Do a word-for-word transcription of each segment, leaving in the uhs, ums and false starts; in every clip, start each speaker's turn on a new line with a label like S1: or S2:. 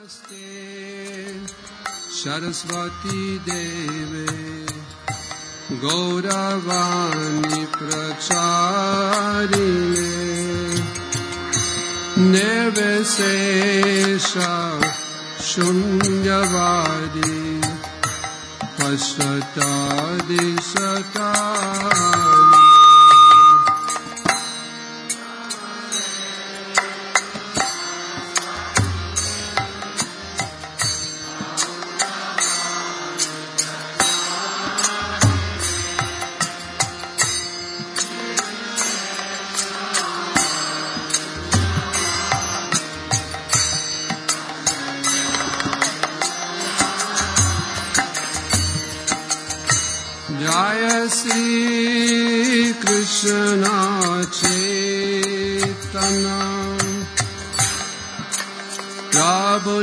S1: Saraswati Deve Gauravani Pracharine Nirvisesha Shunyavadi Pashatadi Satani Jaya Sri Krishna Chaitanya Prabhu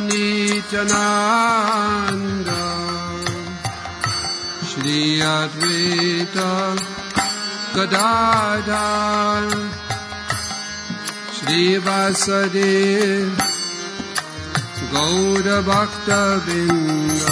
S1: Nityananda Shri Advaita Gadadhar Shri Vasudeva Gaura Bhakta Vrinda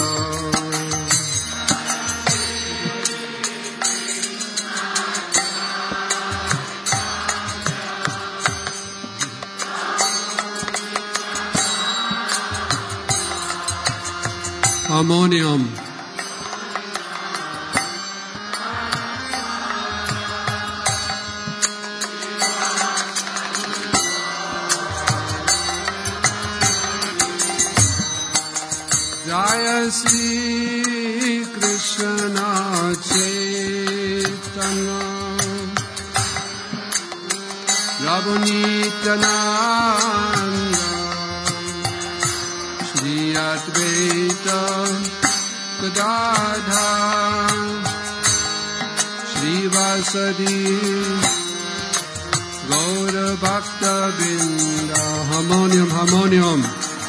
S1: Harmonium. Jaya Sri Krishna Chaitanya Prabhu Nityananda Shri Advaita Gadadhar Shri Vasudeva Gaura Bhakta Vrinda. Harmonium, harmonium.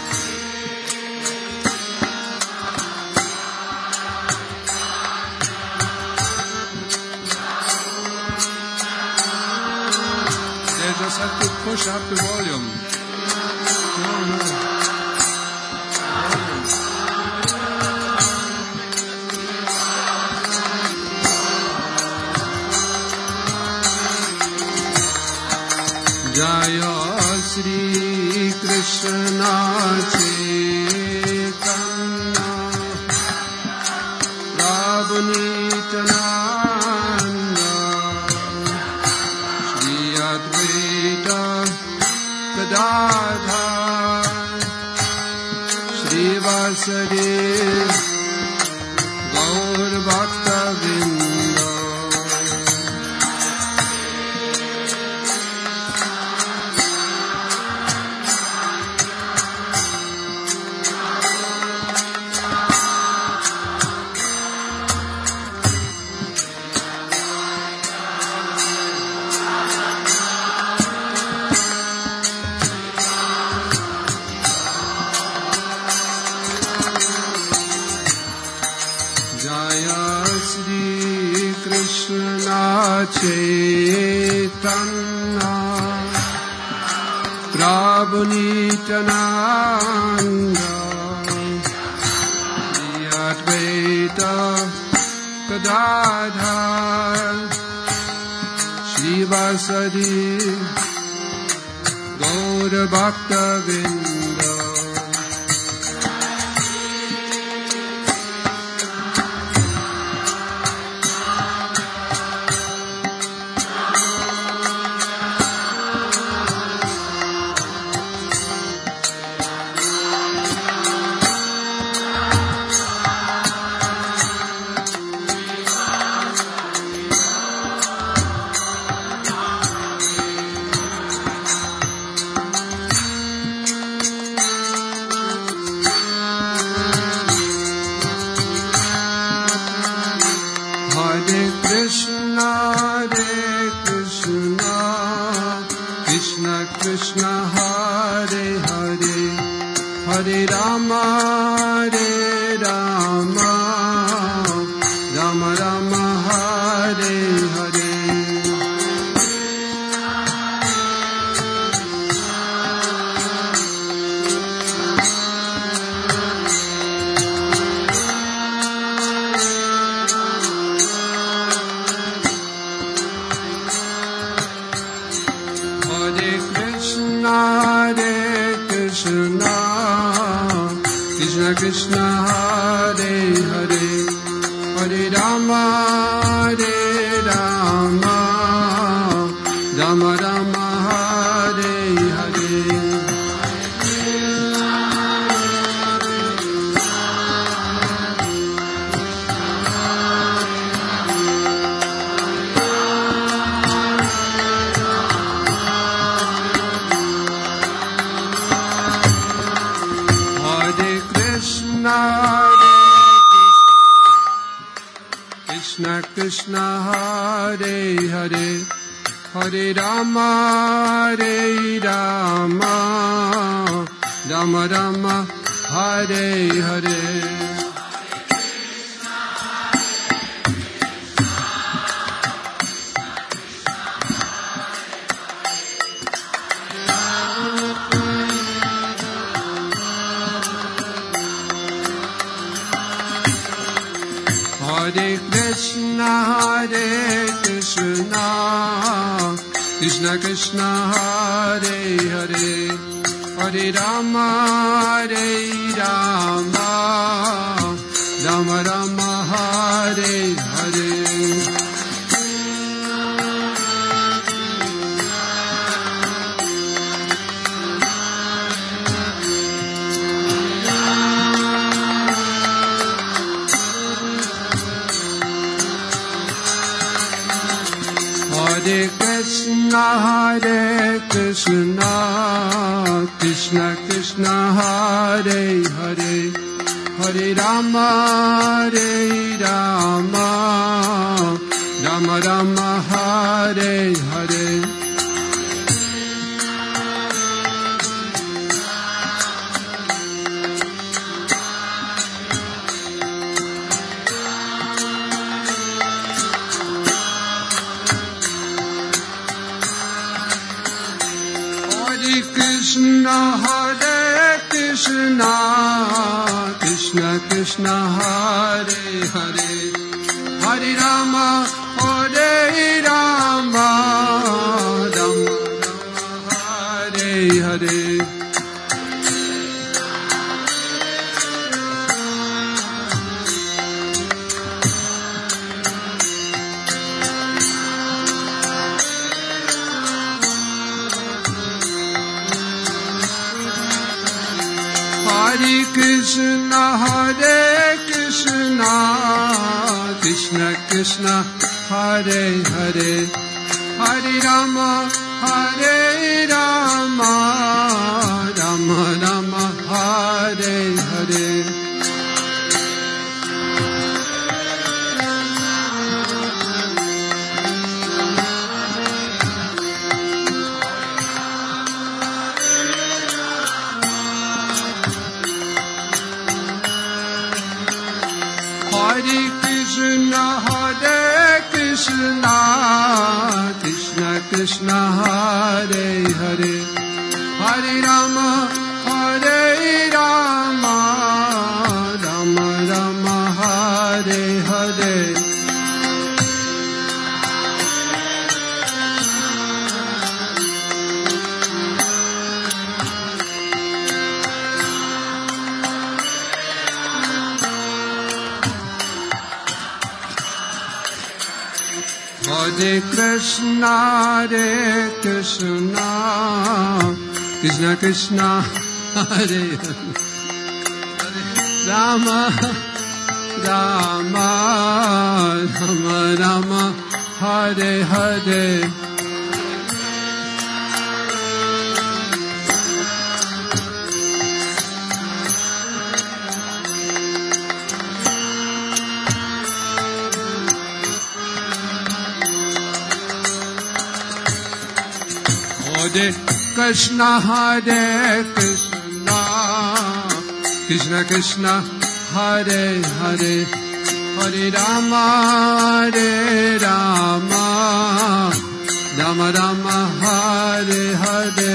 S1: They just have to push up the volume. No, no. Jaya Sri Krishna Chaitanya Prabhu Nityananda Shri Advaita Gadadhar Shri Vasudeva Gaur Bhakta Vrinda. Chaitanya Prabhu Nityananda Shri Advaita Gadadhar Shri Vasudeva Gaura Bhakta Vrinda. Krishna Hare Hare Hare Rama Hare Rama Rama Rama Hare Hare. Krishna Krishna Hare Hare, Hare Rama Hare Rama, Rama Rama Hare Hare. Krishna Krishna Hare Hare, Hare Rama Hare Rama, Rama Rama Hare Hare. Hare Krishna, Hare Krishna, Krishna Krishna, Hare Hare, Hare Rama, Hare Rama, Rama Rama, Hare Hare. Hare Krishna, Hare Krishna, Krishna Krishna, Hare Hare, Hare Rama, Hare Rama, Rama Rama, Hare Hare. Krishna, Hare Krishna, Krishna Krishna, Hare Hare, Hare Rama, Hare Rama, Rama Rama, Hare Hare. Hare Krishna, Hare Krishna, Krishna Krishna, Hare Hare, Hare Rama, Hare Rama, Rama Rama, Hare Hare. Hare Krishna, Hare Krishna, Krishna Krishna, Hare Hare, Hare Rama, Hare Rama, Rama Rama, Hare Hare. Hare Krishna, Hare Krishna, Krishna Krishna, Hare Hare, Rama, Rama, Rama Rama, Hare Hare. Hare Krishna, Hare Krishna, Krishna Krishna, Hare Hare, Hare Rama, Hare Rama, Rama Rama, Hare Hare.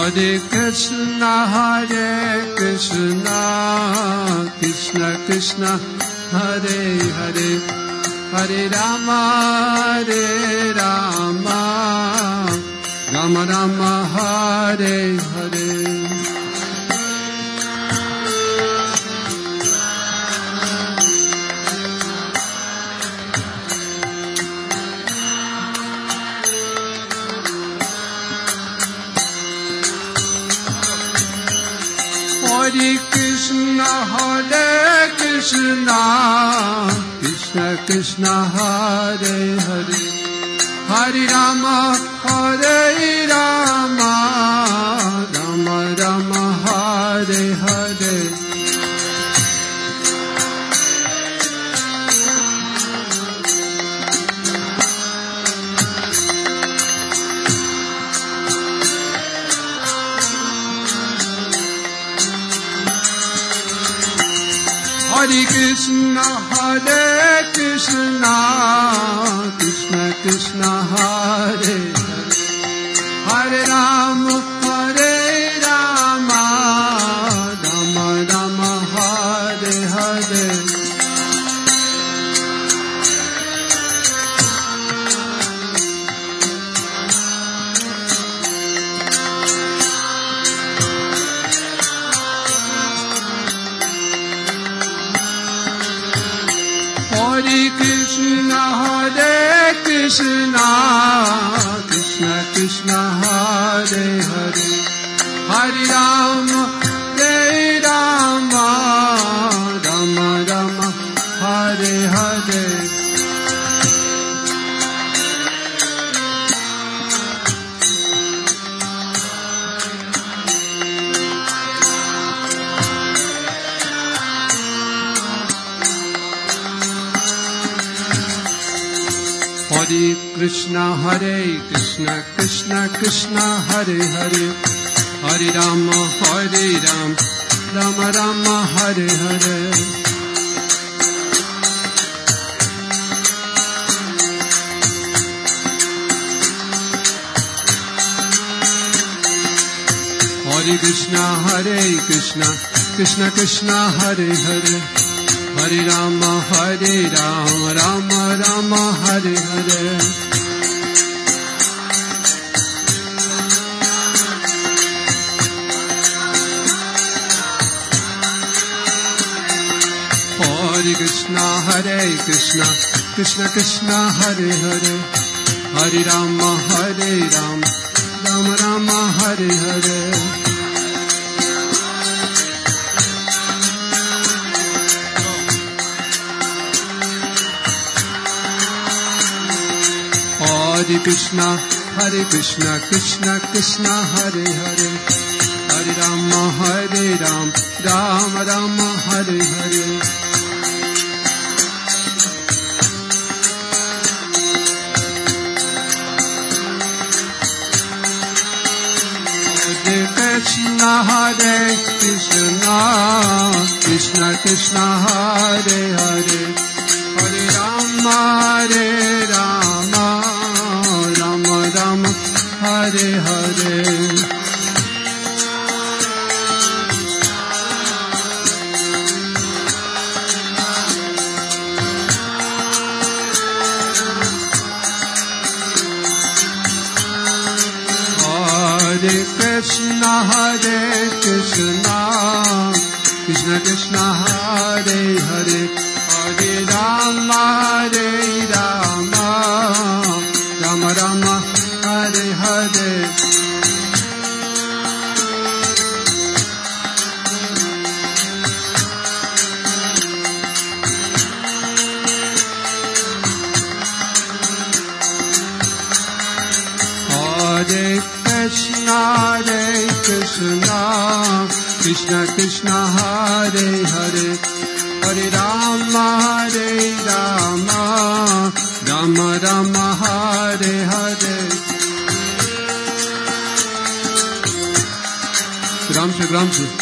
S1: Hare Krishna, Hare Krishna, Krishna Krishna, Hare Hare, Hare Rama, Hare Rama, Rama Rama, Hare Hare. Hare Krishna, Hare Krishna, Krishna Krishna, Hare Hare, Hare Rama, Hare Rama, Rama Rama, Hare Hare. Hare Krishna, Hare Krishna, Krishna Krishna, Hare Hare, Hare Rama, Hare Rama, Rama Rama, Hare Hare. Hare Krishna, Hare Krishna, Krishna Krishna, Hare Hare, Hare Rama, Hare Rama, Rama Rama, Hare Hare. Hare Krishna, Hare Krishna, Krishna Krishna, Hare Hare, Hare Rama, Hare Rama, Rama Rama, Hare Hare. Hare Krishna, Hare Krishna, Krishna Krishna, Hare Hare, Hare Rama, Hare Rama, Rama Rama, Hare Hare. Hare Krishna, Hare Krishna, Krishna Krishna, Hare Hare, Hare Rama, Hare Rama, Rama Rama, Hare Hare. Hare Krishna, Hare Krishna, Krishna Krishna, Hare Hare, Hare Rama, Hare Rama, Rama Rama, Hare Hare. Hare Krishna, Hare Krishna, Krishna Krishna, Hare Hare, Hare Rama, Hare Rama, Rama Rama, Hare Hare. Hare Krishna, Hare Krishna, Krishna Krishna, Hare Hare, Hare Rama, Hare Rama, Rama Rama, Hare Hare. Hare Krishna, Hare Krishna, Krishna Krishna, Hare Hare, Hare Rama, Hare Rama, Rama Rama, Hare Hare. Gram se, gram se.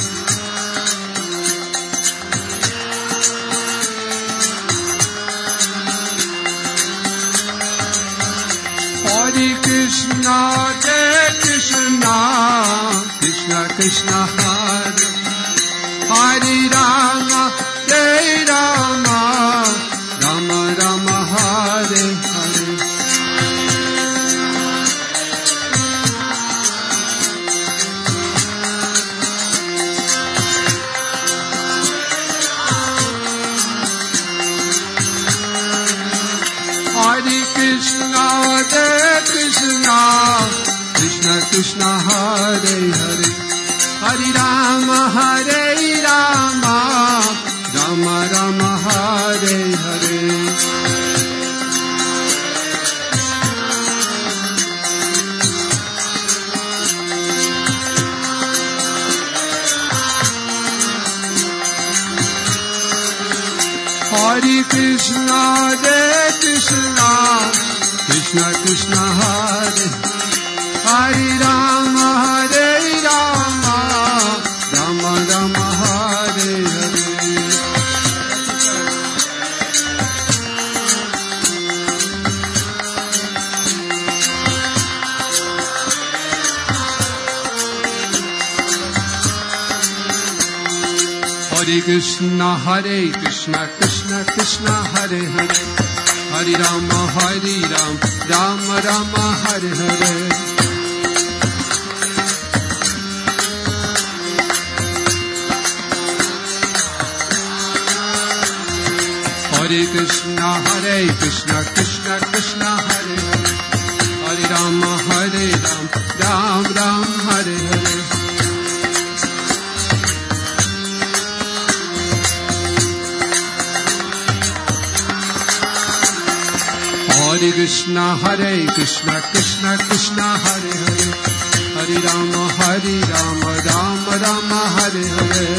S1: Hare Krishna, Hare Krishna, Krishna Krishna Hare Hare Rama Hare Rama Rama Rama Hare Hare Hare Krishna Hare Krishna Krishna Krishna Hare Hare Hare Rama Hare Rama Rama Rama Hare Hare Hare Krishna Hare Krishna Krishna Krishna Hare Hare Rama Hare Rama Rama Rama Hare Hare Hare Krishna Hare Krishna Krishna Krishna Hare Hare Hare Rama Hare Rama Rama Rama Hare Hare Hare Krishna Hare Krishna Krishna Krishna Hare Hare Hare Rama Hare Rama Rama Rama Hare Hare Hare Krishna Hare Krishna Krishna Krishna Hare Hare Hare Rama Hare Rama Rama Rama Hare Hare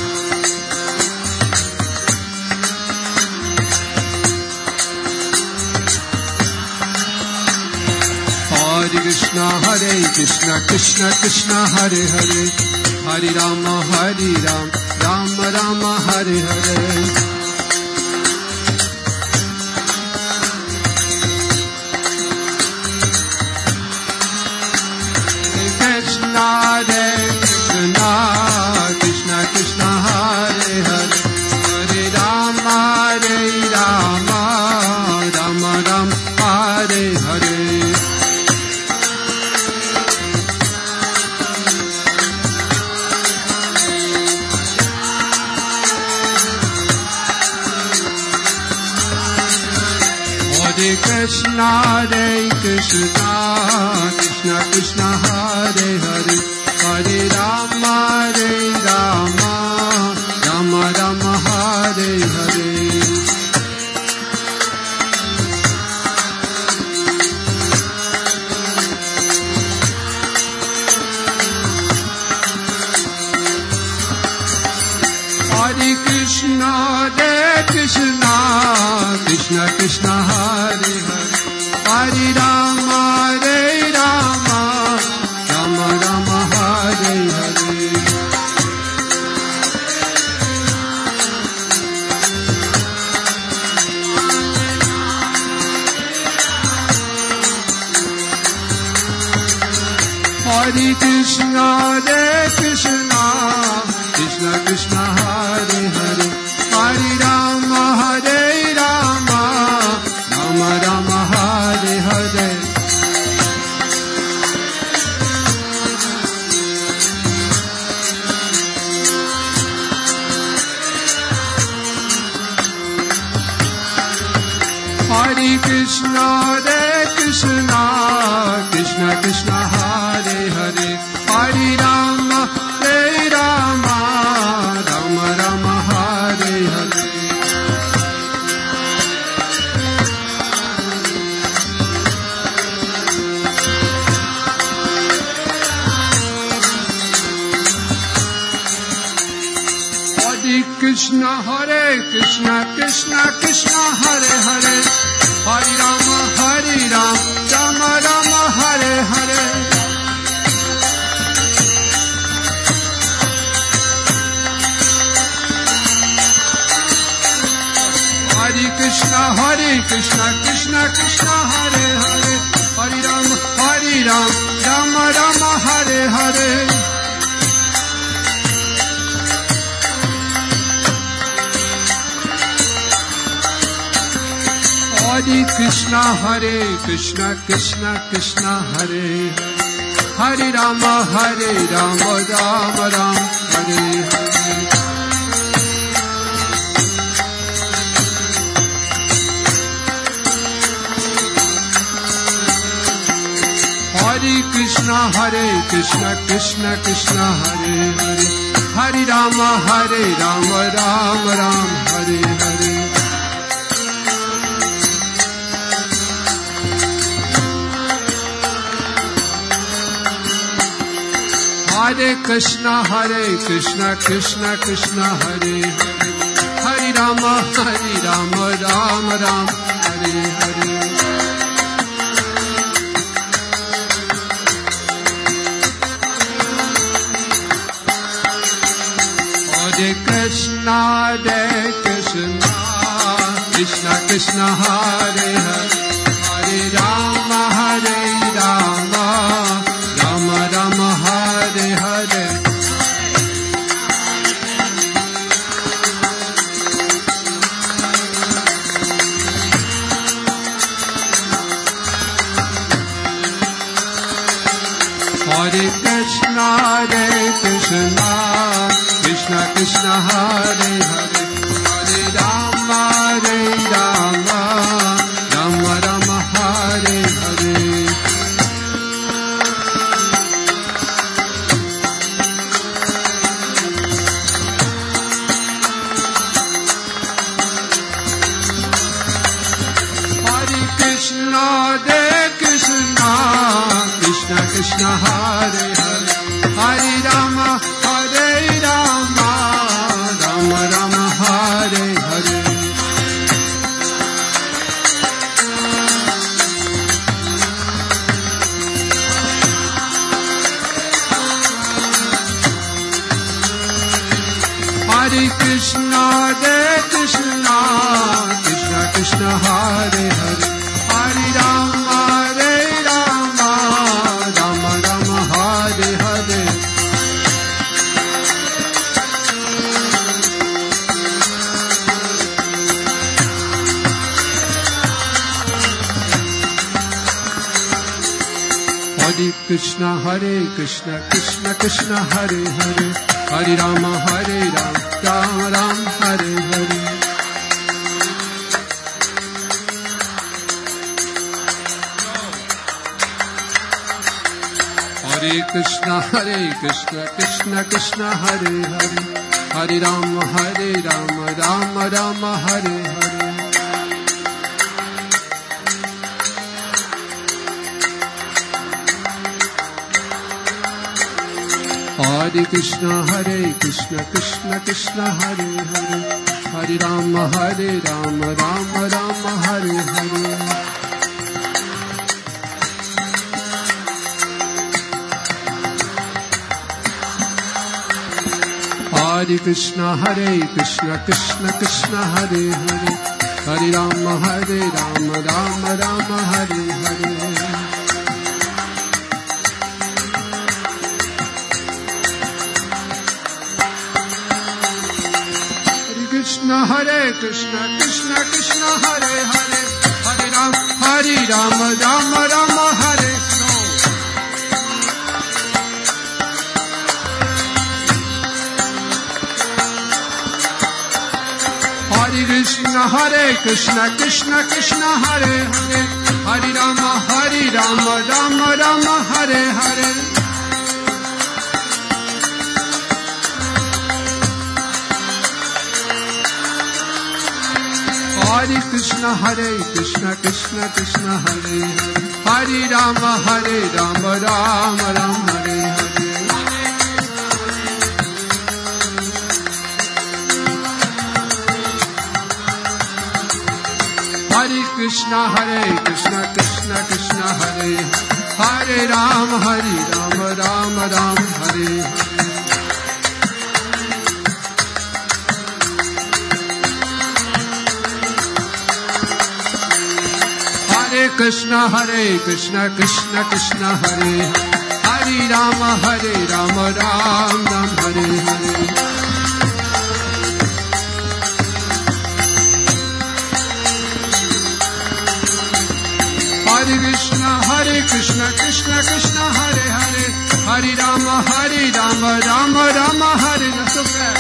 S1: Hare Krishna Hare Krishna Krishna Krishna Hare Hare Hare Rama Hare Rama Rama Rama Hare Hare Krishna Hare Krishna Krishna Krishna Hare Hare Hare Rama Hare Rama Rama Rama Hare Hare Hare Krishna Hare Krishna Krishna Krishna Hare Hare Hare Rama Hare Rama Rama Rama Hare Hare Hare Krishna Hare Krishna Krishna Krishna Hare Hare Hare Rama Hare Rama Rama Rama Hare Hare Hare Krishna Hare Krishna Krishna Krishna Hare Hare Hare Rama Hare Rama Rama Rama Hare Hare Hare Krishna Hare Krishna Krishna Krishna Hare Hare Hare Rama Hare Rama Rama Rama Hare Hare Hare Krishna Hare Krishna Krishna Krishna Hare Hare Hare Rama Hare Rama Rama Rama Hare Hare Hare Krishna Hare Krishna Krishna Krishna Hare Hare Hare Rama Hare Rama Rama Rama Hare Hare Hare Hare Krishna Hare Krishna Krishna Krishna Hare Hare Rama Hare Rama Rama Rama Hare Hare Hare Krishna Hare Krishna Krishna Krishna Hare Hare Hare Rama Hare Rama Rama Rama Hare Hare Hare Krishna Hare Krishna Krishna Krishna Hare Hare Hare Rama Hare Rama Rama Rama Hare Hare Hare Krishna Hare Krishna Krishna Krishna Hare Hare Hare Rama Hare Rama Rama Rama Hare Hare Hare Krishna Hare Krishna Krishna Krishna Hare Hare Hare Rama Hare Rama Rama Rama Hare Hare Hare Krishna Hare Krishna Krishna Krishna Hare Hare Hare Rama Hare Rama Rama Rama Hare Hare Hare Krishna Hare Krishna Krishna Krishna Hare Hare Hare Rama Hare Rama Rama Rama Hare Hare Hare Krishna Hare Krishna Krishna Krishna Hare Hare Hare Rama Hare Rama Rama Rama Hare Hare Hare Krishna Hare Krishna Krishna Krishna Hare Hare Hare Rama Hare Rama Rama Rama Hare Hare Hare Krishna Hare Krishna Krishna Krishna Hare Hare Hare Rama Hare Rama Rama Rama Hare Hare Hare Krishna Hare Krishna Krishna Krishna Hare Hare Hare Rama Hare Rama Rama Rama Hare Hare Krishna Hare Krishna Krishna Krishna Hare Hare Hare Ram Hare Rama Rama Rama Hare Hare Krishna Hare Krishna Krishna Krishna Hare Hare Hare Rama Hare Rama Rama Rama Hare Hare Hare Krishna Hare Krishna Krishna Krishna Hare Hare Hare Rama Hare Rama Rama Rama Hare Hare Hare Krishna Hare Krishna Krishna Krishna Hare Hare Rama Hare Rama Rama Rama Hare Hare Hare Krishna Hare Krishna Krishna Krishna Hare Hare Hare Rama, Hare Rama, Ram Ram, Hare Hare. Hare Krishna, Hare Krishna, Krishna Krishna, Hare Hare, Hare Rama, Hare Rama, Rama Rama, Hare Hare.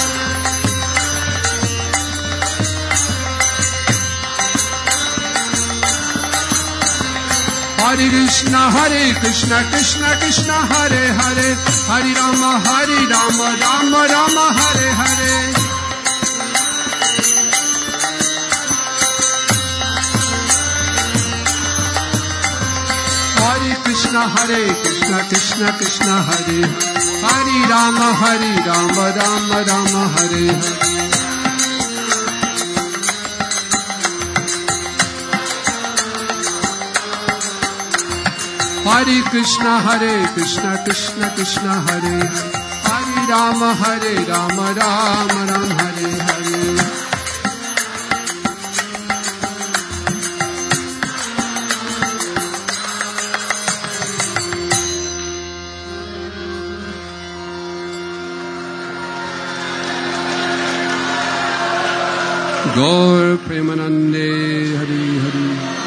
S1: Hare Krishna, Hare Krishna, Krishna Krishna, Hare Hare, Hare Rama, Hare Rama, Rama Rama, Hare Hare. Hare Krishna, Hare Krishna, Krishna Krishna, Hare Hare Rama, Hare Rama, Rama Rama, Hare Hare. Hare Krishna, Hare Krishna, Krishna Krishna, Hare Hare Rama, Hare Rama, Rama Rama, Hare Hare. Gaur Premanande, Hari Hari.